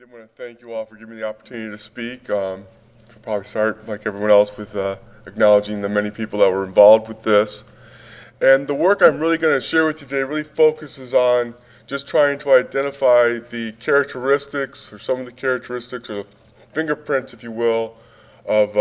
did want to thank you all for giving me the opportunity to speak. I'll probably start, like everyone else, with acknowledging the many people that were involved with this. And the work I'm really going to share with you today really focuses on just trying to identify the characteristics, or some of the characteristics, or the fingerprints, if you will, of,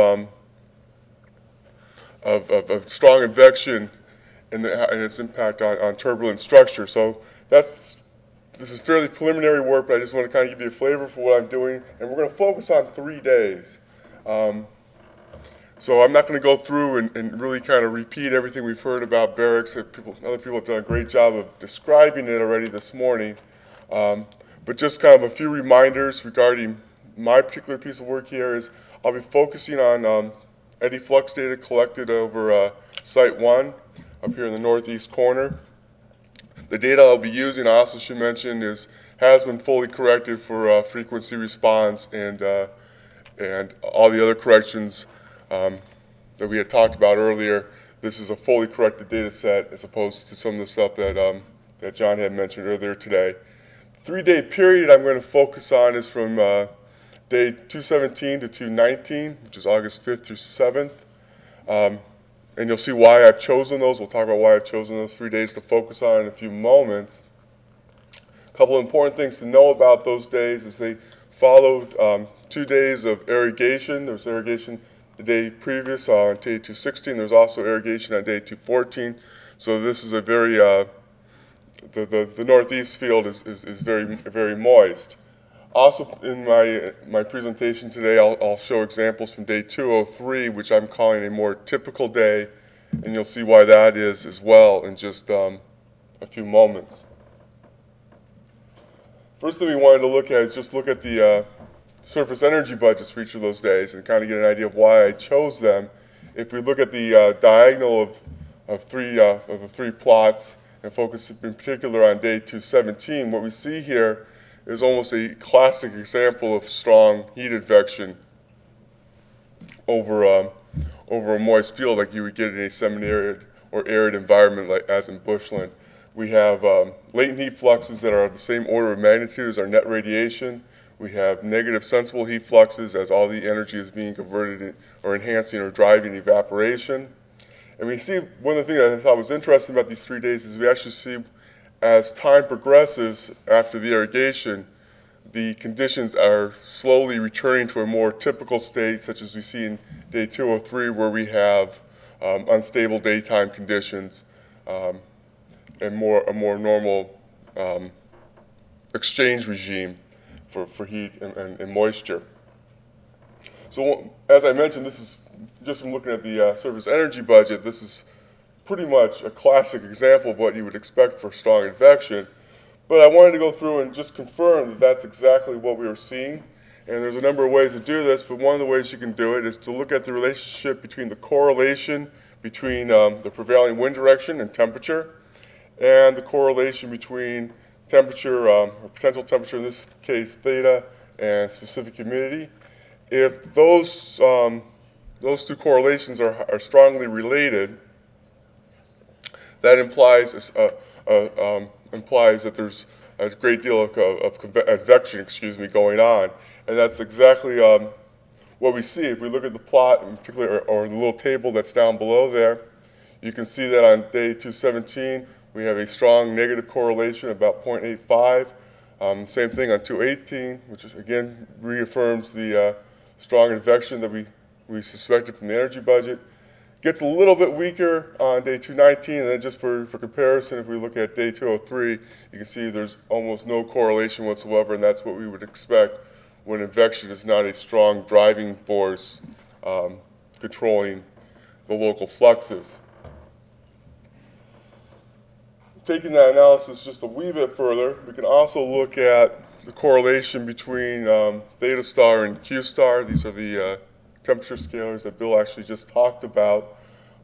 of strong advection and its impact on turbulent structure. So this is fairly preliminary work, but I just want to kind of give you a flavor for what I'm doing. And we're going to focus on 3 days. Um, so I'm not going to go through and really kind of repeat everything we've heard about barracks. Other people have done a great job of describing it already this morning. Um, but just kind of a few reminders regarding my particular piece of work here is I'll be focusing on eddy flux data collected over Site 1 up here in the northeast corner. The data I'll be using, I also should mention, has been fully corrected for frequency response and all the other corrections that we had talked about earlier. This is a fully corrected data set as opposed to some of the stuff that John had mentioned earlier today. The 3-day period I'm going to focus on is from day 217 to 219, which is August 5th through 7th. And you'll see why I've chosen those. We'll talk about why I've chosen those 3 days to focus on in a few moments. A couple of important things to know about those days is they followed 2 days of irrigation. There was irrigation the day previous on day 216. There was also irrigation on day 214. So this is a very, the northeast field is very moist. Also, in my presentation today, I'll show examples from day 203, which I'm calling a more typical day, and you'll see why that is as well in just a few moments. First thing we wanted to look at is just look at the surface energy budgets for each of those days and kind of get an idea of why I chose them. If we look at the diagonal of the three plots and focus in particular on day 217, what we see here is almost a classic example of strong heat advection over a moist field like you would get in a semi-arid or arid environment like as in bushland. We have latent heat fluxes that are the same order of magnitude as our net radiation. We have negative sensible heat fluxes as all the energy is being converted or enhancing or driving evaporation. And we see one of the things that I thought was interesting about these 3 days is we actually see as time progresses after the irrigation, the conditions are slowly returning to a more typical state, such as we see in day 203, where we have unstable daytime conditions and a more normal exchange regime for heat and moisture. So as I mentioned, this is just from looking at the surface energy budget, this is pretty much a classic example of what you would expect for strong advection. But I wanted to go through and just confirm that that's exactly what we were seeing. And there's a number of ways to do this, but one of the ways you can do it is to look at the relationship between the correlation between the prevailing wind direction and temperature, and the correlation between temperature, or potential temperature, in this case theta, and specific humidity. If those two correlations are strongly related, that implies that there's a great deal of advection, going on, and that's exactly what we see. If we look at the plot in particular, or the little table that's down below there, you can see that on day 217 we have a strong negative correlation, about 0.85. Same thing on 218, which is, again, reaffirms the strong advection that we suspected from the energy budget. Gets a little bit weaker on day 219, and then just for comparison, if we look at day 203, you can see there's almost no correlation whatsoever, and that's what we would expect when advection is not a strong driving force controlling the local fluxes. Taking that analysis just a wee bit further, we can also look at the correlation between theta star and Q star. These are the temperature scalars that Bill actually just talked about.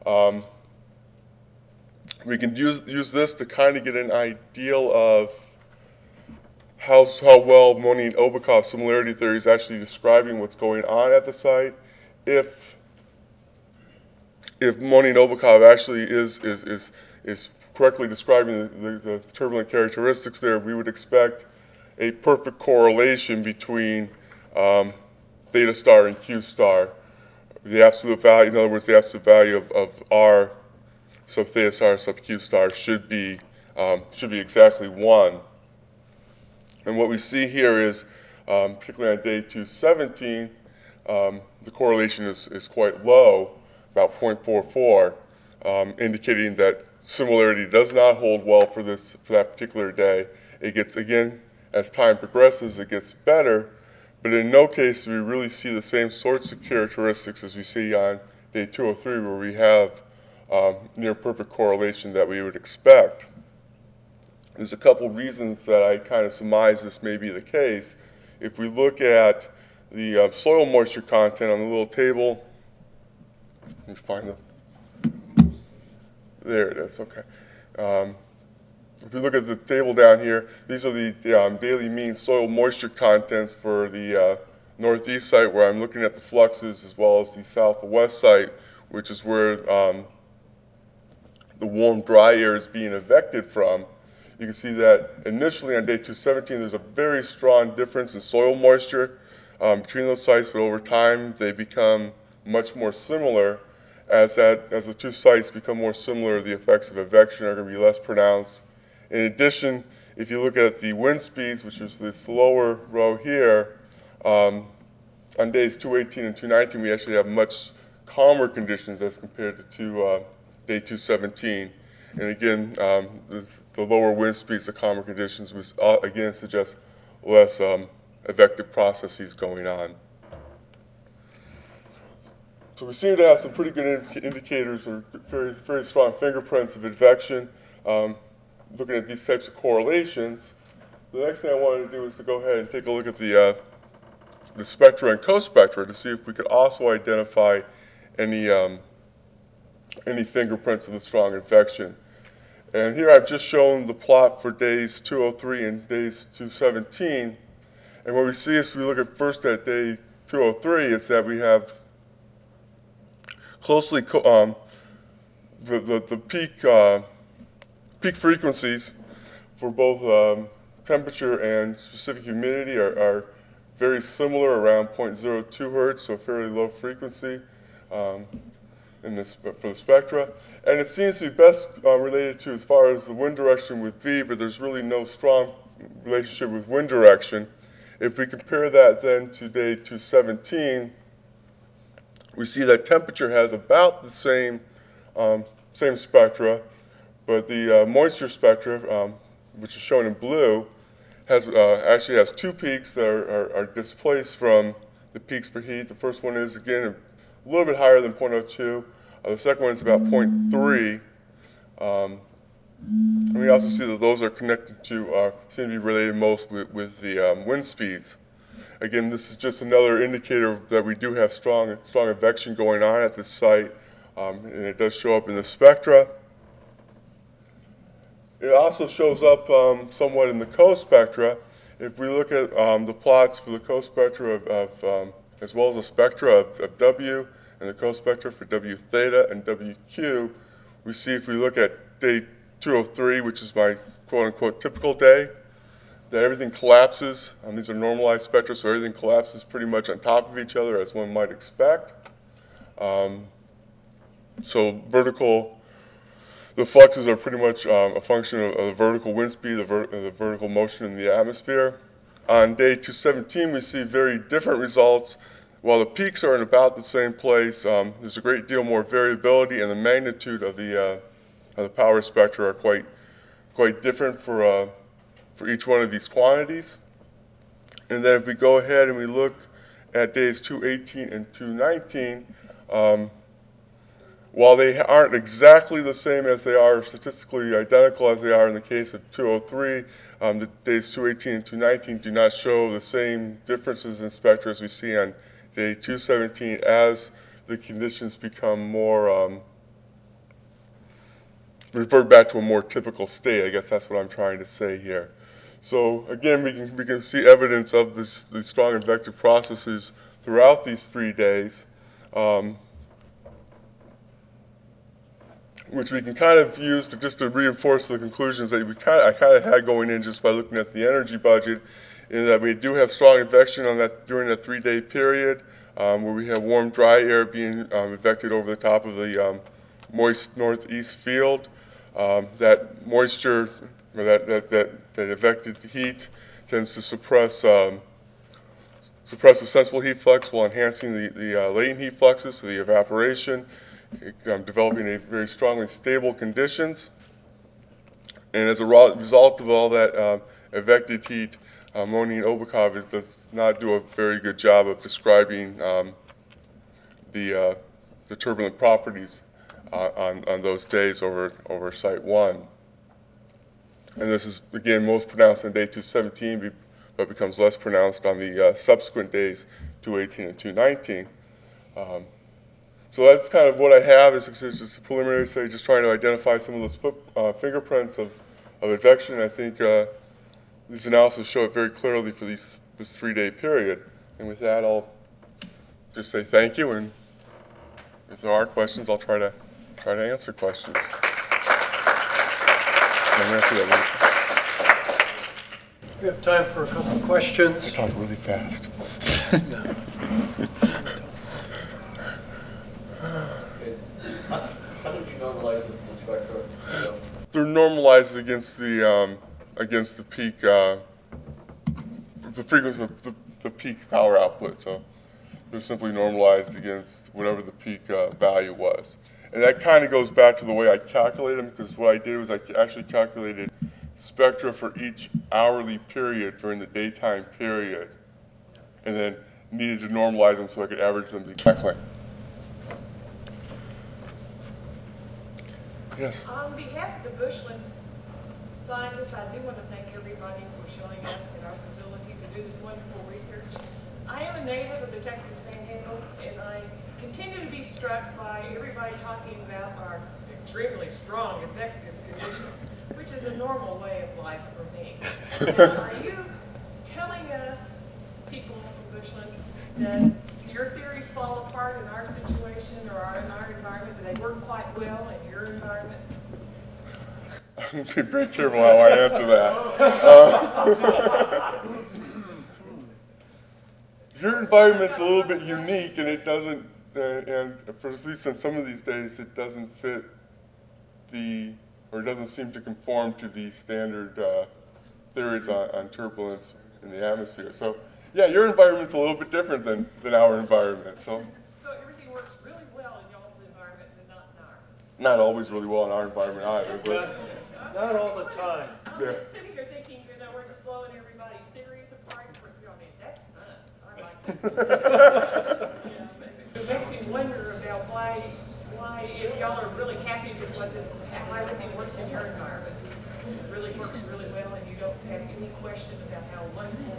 We can use this to kind of get an idea of how well Money-Obukov similarity theory is actually describing what's going on at the site. If Money-Obukov actually is correctly describing the turbulent characteristics there, we would expect a perfect correlation between theta star and Q star. The absolute value, in other words, the absolute value of R sub theta star sub Q star should be exactly 1. And what we see here is, particularly on day 217, the correlation is quite low, about 0.44, indicating that similarity does not hold well for that particular day. It gets, again, as time progresses, it gets better, but in no case do we really see the same sorts of characteristics as we see on day 203, where we have near perfect correlation that we would expect. There's a couple reasons that I kind of surmise this may be the case. If we look at the soil moisture content on the little table, let me find there it is, okay. If we look at the table down here, these are the daily mean soil moisture contents for the northeast site, where I'm looking at the fluxes, as well as the south and west site, which is where the warm, dry air is being evected from. You can see that initially on day 217, there's a very strong difference in soil moisture between those sites, but over time they become much more similar. As the two sites become more similar, the effects of evection are going to be less pronounced. In addition, if you look at the wind speeds, which is this lower row here, on days 218 and 219, we actually have much calmer conditions as compared to day 217. And again, the lower wind speeds, the calmer conditions, which again suggest less evective processes going on. So we seem to have some pretty good indicators, or very, very strong fingerprints of advection. Looking at these types of correlations, the next thing I wanted to do is to go ahead and take a look at the spectra and cospectra to see if we could also identify any fingerprints of the strong advection. And here I've just shown the plot for days 203 and days 217. And what we see is, if we look at first at day 203, is that we have closely the peak frequencies for both temperature and specific humidity are very similar, around 0.02 hertz, so fairly low frequency for the spectra. And it seems to be best related to as far as the wind direction with V, but there's really no strong relationship with wind direction. If we compare that then to day 217, we see that temperature has about the same spectra, but the moisture spectra, which is shown in blue, actually has two peaks that are displaced from the peaks for heat. The first one is, again, a little bit higher than 0.02. The second one is about 0.3. And we also see that those are connected to, seem to be related most with the wind speeds. Again, this is just another indicator that we do have strong advection going on at this site, and it does show up in the spectra. It also shows up somewhat in the cospectra. If we look at the plots for the cospectra as well as the spectra of W and the cospectra for W theta and WQ, we see, if we look at day 203, which is my quote-unquote typical day, that everything collapses. These are normalized spectra, so everything collapses pretty much on top of each other, as one might expect. So the fluxes are pretty much a function of the vertical wind speed, the vertical motion in the atmosphere. On day 217, we see very different results. While the peaks are in about the same place, there's a great deal more variability, and the magnitude of the power spectra are quite different for each one of these quantities. And then if we go ahead and we look at days 218 and 219, while they aren't exactly the same as they are, statistically identical as they are in the case of 203, the days 218 and 219 do not show the same differences in spectra as we see on day 217, as the conditions become more, revert back to a more typical state. I guess that's what I'm trying to say here. So again, we can see evidence of these strong advective processes throughout these 3 days, which we can kind of use just to reinforce the conclusions that I kind of had going in just by looking at the energy budget. in that we do have strong advection on that during that 3-day period, where we have warm, dry air being advected over the top of the moist northeast field. That moisture, or that advected heat, tends to suppress the sensible heat flux while enhancing the latent heat fluxes, so the evaporation, developing a very strongly stable conditions. And as a result of all that advected heat, Moni and Obukov does not do a very good job of describing the turbulent properties on those days over Site 1. And this is, again, most pronounced on day 217, but becomes less pronounced on the subsequent days, 218 and 219. So that's kind of what I have. It's just a preliminary study, just trying to identify some of those fingerprints of advection. And I think these analyses show it very clearly for this 3-day period. And with that, I'll just say thank you. And if there are questions, I'll try to answer questions. We have time for a couple of questions. I talk really fast. How did you normalize the spectra? They're normalized against the peak, the frequency of the peak power output. So they're simply normalized against whatever the peak value was. And that kind of goes back to the way I calculate them, because what I did was I actually calculated spectra for each hourly period during the daytime period, and then needed to normalize them so I could average them exactly. Yes? On behalf of the Bushland scientists, I do want to thank everybody for showing up at our facility to do this wonderful research. I am a native of the Texas Panhandle, and I continue to be struck by everybody talking about our extremely strong advective conditions, which is a normal way of life for me. Now, are you telling us, people from Bushland, that your theories fall apart in our situation or in our environment, that they work quite well in your environment? I'm be very careful how I answer that. Your environment's a little bit unique, and it doesn't, and for at least on some of these days, it doesn't fit or it doesn't seem to conform to the standard theories on turbulence in the atmosphere. So, yeah, your environment's a little bit different than our environment. So everything works really well in y'all's environment, but not in ours. Not always really well in our environment either. But Not all the time. I'm just sitting here thinking, we're just blowing everybody's theories apart. That's fun. I like it. It makes me wonder about why, if y'all are really happy with how everything works in your environment, it really works really well, and you don't have any question about how wonderful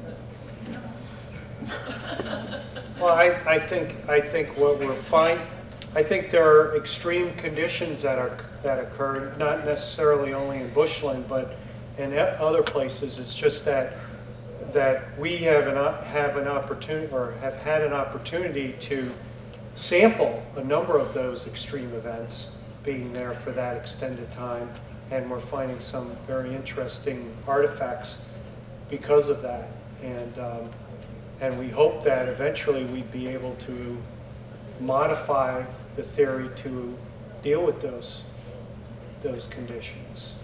it is. Well, I think what we're finding, I think there are extreme conditions that occur, not necessarily only in Bushland, but in other places. It's just that we have an opportunity, or have had an opportunity to sample a number of those extreme events, being there for that extended time, and we're finding some very interesting artifacts because of that. And we hope that eventually we'd be able to modify the theory to deal with those conditions.